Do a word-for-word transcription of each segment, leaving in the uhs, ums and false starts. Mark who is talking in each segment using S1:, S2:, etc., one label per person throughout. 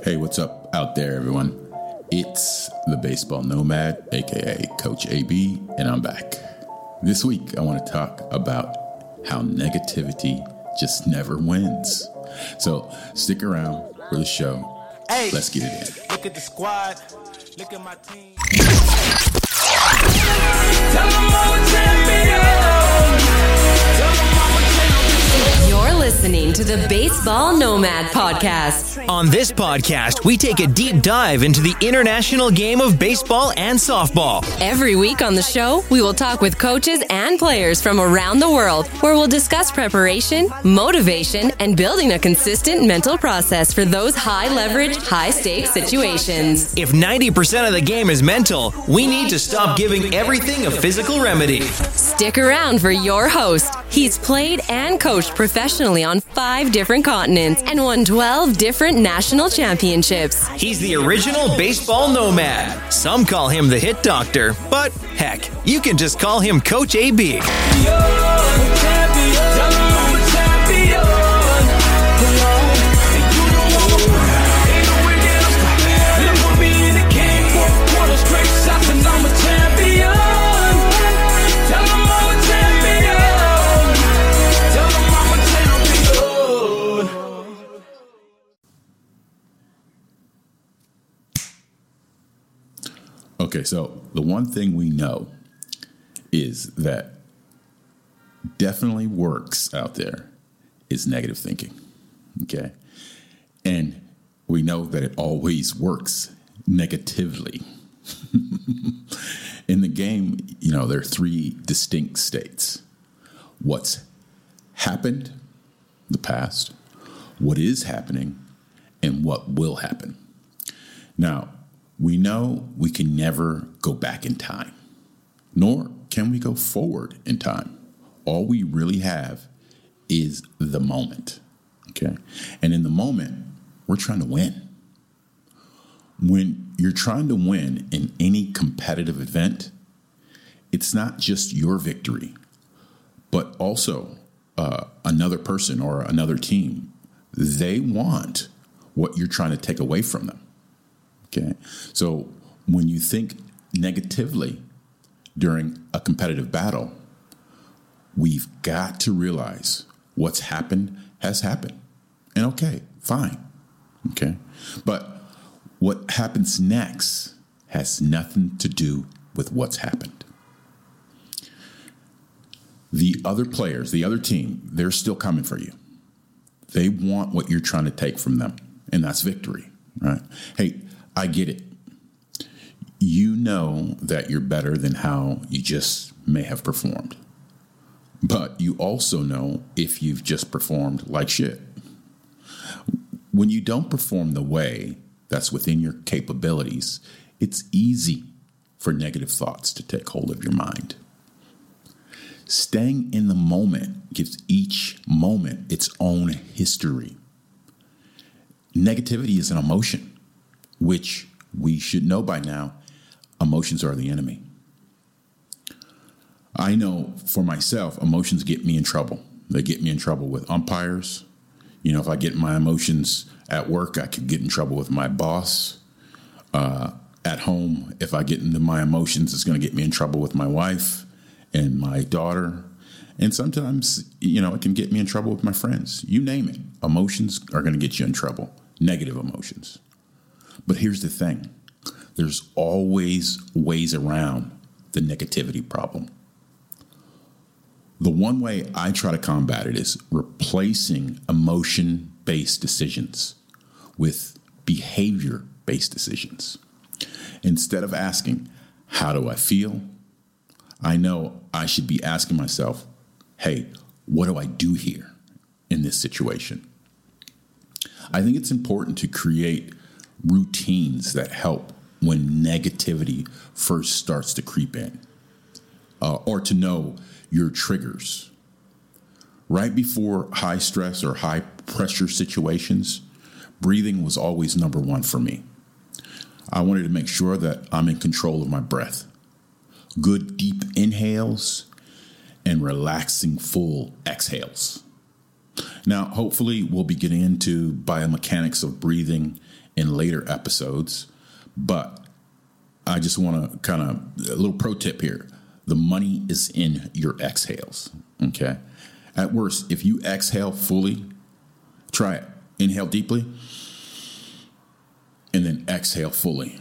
S1: Hey, what's up out there, everyone? It's the Baseball Nomad, aka Coach A B, and I'm back. This week, I want to talk about how negativity just never wins. So stick around for the show. Hey, let's get it in.
S2: Look at the squad. Look at my team.
S3: Tell them I'm a champion. Tell them I'm a champion.
S4: You're listening to the Baseball Nomad Podcast.
S5: On this podcast, we take a deep dive into the international game of baseball and softball.
S4: Every week on the show, we will talk with coaches and players from around the world, where we'll discuss preparation, motivation, and building a consistent mental process for those high-leverage, high-stakes situations.
S5: If ninety percent of the game is mental, we need to stop giving everything a physical remedy.
S4: Stick around for your host. He's played and coached professionally on five different continents and won twelve different national championships.
S5: He's the original baseball nomad. Some call him the hit doctor, but heck, you can just call him Coach A B.
S1: Okay, so the one thing we know is that definitely works out there is negative thinking, okay? And we know that it always works negatively. In the game, you know, there are three distinct states. What's happened, the past, what is happening, and what will happen. Now, we know we can never go back in time, nor can we go forward in time. All we really have is the moment, okay? And in the moment, we're trying to win. When you're trying to win in any competitive event, it's not just your victory, but also uh, another person or another team. They want what you're trying to take away from them. Okay, so when you think negatively during a competitive battle, we've got to realize what's happened has happened. And okay, fine. Okay, but what happens next has nothing to do with what's happened. The other players, the other team, they're still coming for you. They want what you're trying to take from them, and that's victory, right? Hey, I get it. You know that you're better than how you just may have performed. But you also know if you've just performed like shit. When you don't perform the way that's within your capabilities, it's easy for negative thoughts to take hold of your mind. Staying in the moment gives each moment its own history. Negativity is an emotion, which we should know by now, emotions are the enemy. I know for myself, emotions get me in trouble. They get me in trouble with umpires. You know, if I get my emotions at work, I could get in trouble with my boss. Uh, at home, if I get into my emotions, it's going to get me in trouble with my wife and my daughter. And sometimes, you know, it can get me in trouble with my friends. You name it. Emotions are going to get you in trouble. Negative emotions. But here's the thing. There's always ways around the negativity problem. The one way I try to combat it is replacing emotion-based decisions with behavior-based decisions. Instead of asking, how do I feel? I know I should be asking myself, hey, what do I do here in this situation? I think it's important to create routines that help when negativity first starts to creep in, uh, or to know your triggers. Right before high stress or high pressure situations, breathing was always number one for me. I wanted to make sure that I'm in control of my breath. Good deep inhales and relaxing full exhales. Now, hopefully, we'll be getting into biomechanics of breathing in later episodes, but I just want to kind of, a little pro tip here. The money is in your exhales, okay? At worst, if you exhale fully, try it. Inhale deeply, and then exhale fully.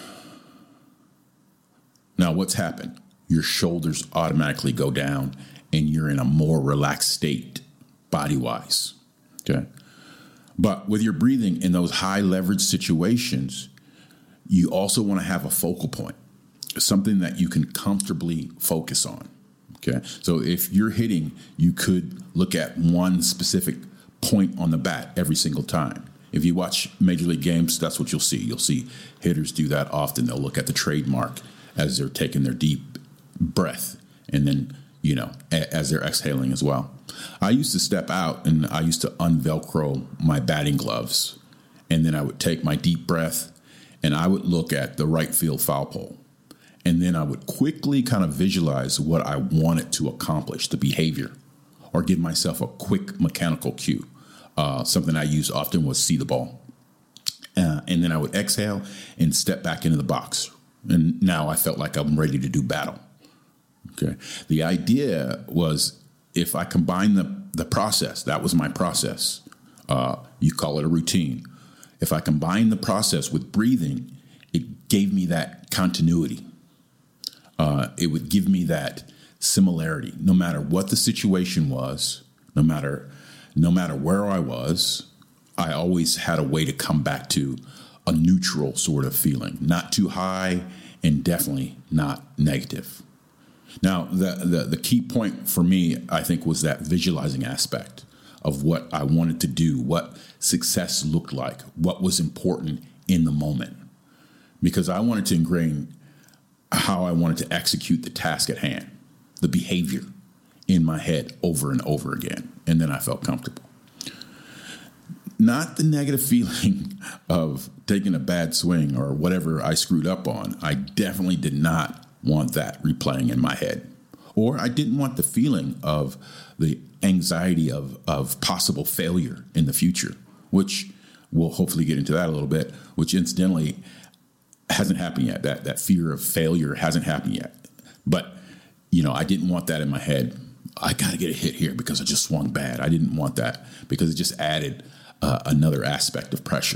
S1: Now, what's happened? Your shoulders automatically go down, and you're in a more relaxed state, body-wise, okay? But with your breathing in those high leverage situations, you also want to have a focal point, something that you can comfortably focus on, okay? So if you're hitting, you could look at one specific point on the bat every single time. If you watch Major League games, that's what you'll see. You'll see hitters do that often. They'll look at the trademark as they're taking their deep breath, and then, you know, a- as they're exhaling as well. I used to step out and I used to unvelcro my batting gloves, and then I would take my deep breath and I would look at the right field foul pole. And then I would quickly kind of visualize what I wanted to accomplish, the behavior, or give myself a quick mechanical cue. Uh, something I used often was see the ball. Uh, and then I would exhale and step back into the box. And now I felt like I'm ready to do battle. Okay. The idea was, if I combine the, the process, that was my process. Uh, you call it a routine. If I combine the process with breathing, it gave me that continuity. Uh, it would give me that similarity. No matter what the situation was, no matter no matter where I was, I always had a way to come back to a neutral sort of feeling, not too high and definitely not negative. Now, the, the, the key point for me, I think, was that visualizing aspect of what I wanted to do, what success looked like, what was important in the moment. Because I wanted to ingrain how I wanted to execute the task at hand, the behavior in my head over and over again. And then I felt comfortable. Not the negative feeling of taking a bad swing or whatever I screwed up on. I definitely did not want that replaying in my head. Or I didn't want the feeling of the anxiety of, of possible failure in the future, which we'll hopefully get into that a little bit, which incidentally hasn't happened yet. That, that fear of failure hasn't happened yet. But, you know, I didn't want that in my head. I got to get a hit here because I just swung bad. I didn't want that because it just added uh, another aspect of pressure.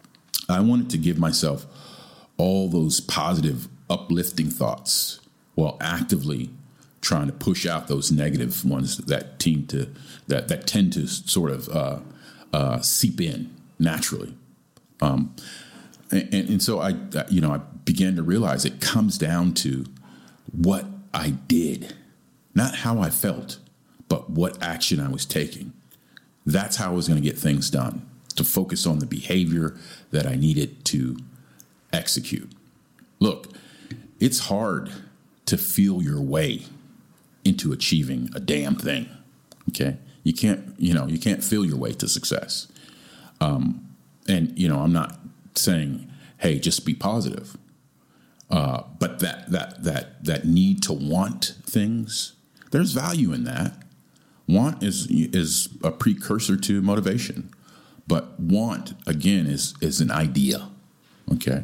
S1: I wanted to give myself all those positive, uplifting thoughts while actively trying to push out those negative ones that tend to that that tend to sort of uh, uh, seep in naturally. Um, and, and so I, you know, I began to realize it comes down to what I did. Not how I felt, but what action I was taking. That's how I was going to get things done, to focus on the behavior that I needed to execute. Look, it's hard to feel your way into achieving a damn thing, okay? You can't, you know, you can't feel your way to success. Um, and, you know, I'm not saying, hey, just be positive. Uh, but that that that that need to want things, there's value in that. Want is is a precursor to motivation, but want again is is an idea, okay?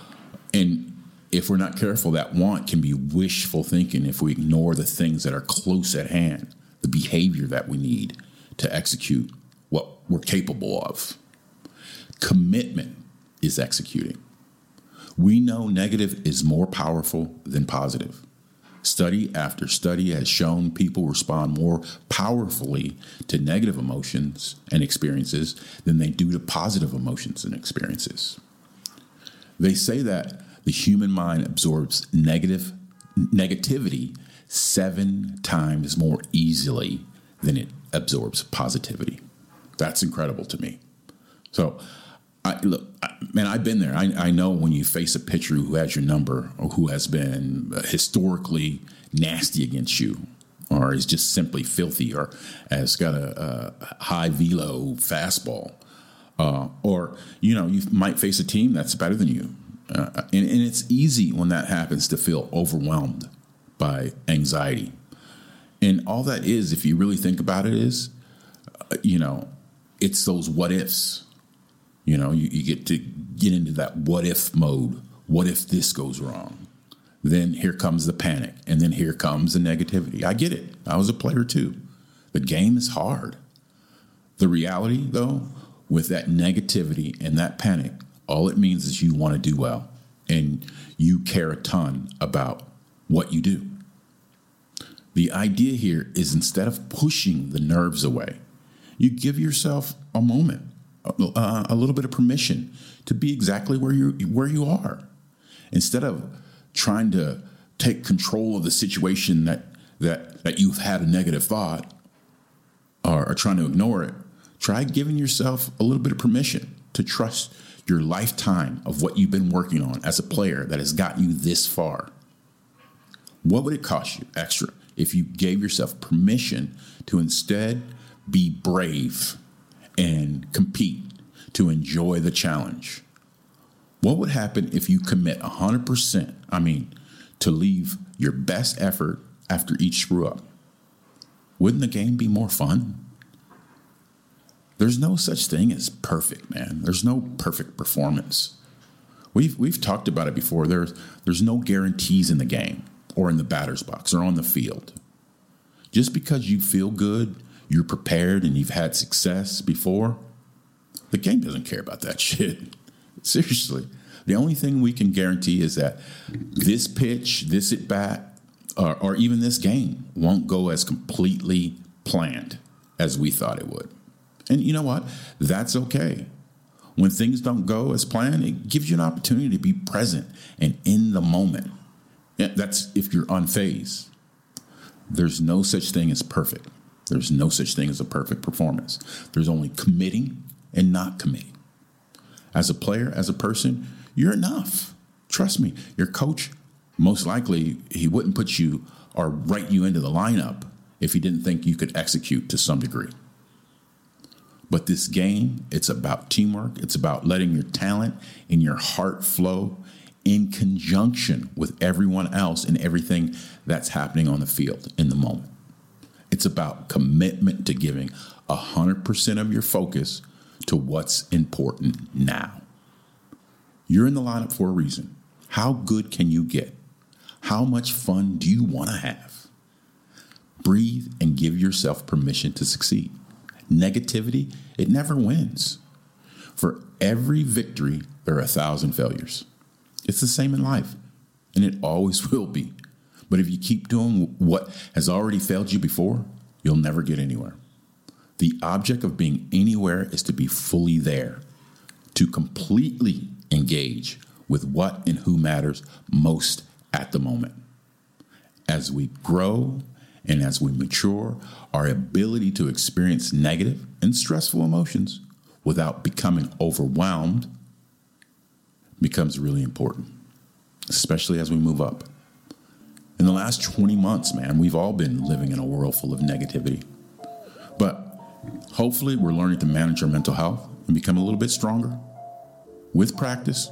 S1: And if we're not careful, that want can be wishful thinking if we ignore the things that are close at hand, the behavior that we need to execute what we're capable of. Commitment is executing. We know negative is more powerful than positive. Study after study has shown people respond more powerfully to negative emotions and experiences than they do to positive emotions and experiences. They say that the human mind absorbs negative negativity seven times more easily than it absorbs positivity. That's incredible to me. So, I, look, I, man, I've been there. I, I know when you face a pitcher who has your number or who has been historically nasty against you or is just simply filthy or has got a, a high velo fastball. Uh, or, you know, you might face a team that's better than you. Uh, and, and it's easy when that happens to feel overwhelmed by anxiety. And all that is, if you really think about it, is, uh, you know, it's those what ifs. You know, you, you get to get into that what if mode. What if this goes wrong? Then here comes the panic, and then here comes the negativity. I get it. I was a player too. The game is hard. The reality, though, with that negativity and that panic, all it means is you want to do well, and you care a ton about what you do. The idea here is instead of pushing the nerves away, you give yourself a moment, a, a little bit of permission to be exactly where you where you are. Instead of trying to take control of the situation that that that you've had a negative thought, or, or trying to ignore it, try giving yourself a little bit of permission to trust your lifetime of what you've been working on as a player that has got you this far. What would it cost you extra if you gave yourself permission to instead be brave and compete, to enjoy the challenge? What would happen if you commit one hundred percent, I mean, to leave your best effort after each screw up? Wouldn't the game be more fun? There's no such thing as perfect, man. There's no perfect performance. We've we've talked about it before. There's there's no guarantees in the game or in the batter's box or on the field. Just because you feel good, you're prepared, and you've had success before, the game doesn't care about that shit. Seriously. The only thing we can guarantee is that this pitch, this at bat, or, or even this game won't go as completely planned as we thought it would. And you know what? That's okay. When things don't go as planned, it gives you an opportunity to be present and in the moment. Yeah, that's if you're unfazed. There's no such thing as perfect. There's no such thing as a perfect performance. There's only committing and not committing. As a player, as a person, you're enough. Trust me, your coach, most likely, he wouldn't put you or write you into the lineup if he didn't think you could execute to some degree. But this game, it's about teamwork. It's about letting your talent and your heart flow in conjunction with everyone else and everything that's happening on the field in the moment. It's about commitment to giving one hundred percent of your focus to what's important now. You're in the lineup for a reason. How good can you get? How much fun do you want to have? Breathe and give yourself permission to succeed. Negativity, it never wins. For every victory, there are a thousand failures. It's the same in life, and it always will be. But if you keep doing what has already failed you before, you'll never get anywhere. The object of being anywhere is to be fully there, to completely engage with what and who matters most at the moment. As we grow and as we mature, our ability to experience negative and stressful emotions without becoming overwhelmed becomes really important, especially as we move up. In the last twenty months, man, we've all been living in a world full of negativity. But hopefully we're learning to manage our mental health and become a little bit stronger with practice.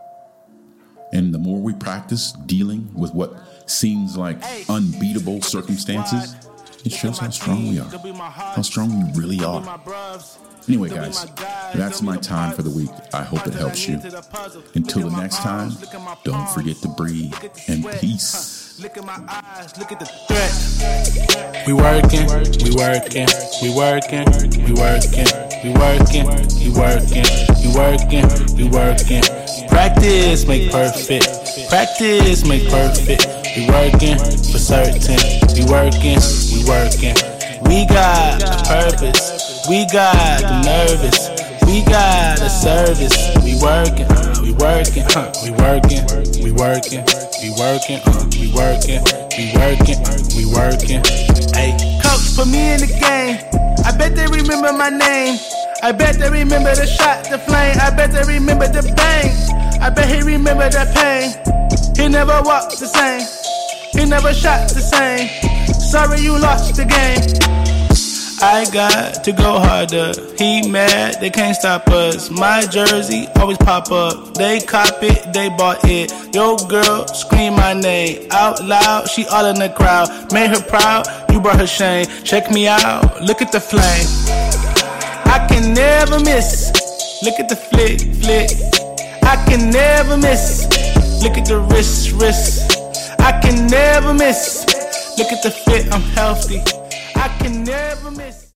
S1: And the more we practice dealing with what seems like unbeatable circumstances, it shows how strong we are, how strong we really are. Anyway, guys, that's my time for the week. I hope it helps you. Until the next time, don't forget to breathe, and peace.
S2: Look at my eyes, look at the threat. We working, we working, we working, we working, we working, we working, we working, we working. Practice make perfect, practice make perfect. We working for certain, we working, we working. We got a purpose, we got the nervous, we got a service. We working, we working, huh? We working, we working, we working, uh, we working, we working, we working. Hey, coach, put me in the game. I bet they remember my name. I bet they remember the shot, the flame. I bet they remember the bang. I bet he remember the pain. He never walked the same. He never shot the same. Sorry you lost the game. I got to go harder. He mad, they can't stop us. My jersey always pop up. They cop it, they bought it. Yo girl, scream my name out loud. She all in the crowd. Made her proud, you brought her shame. Check me out, look at the flame. I I can never miss. Look at the flick, flick. I can never miss. Look at the wrist, wrist. I can never miss. Look at the fit, I'm healthy. I can never miss.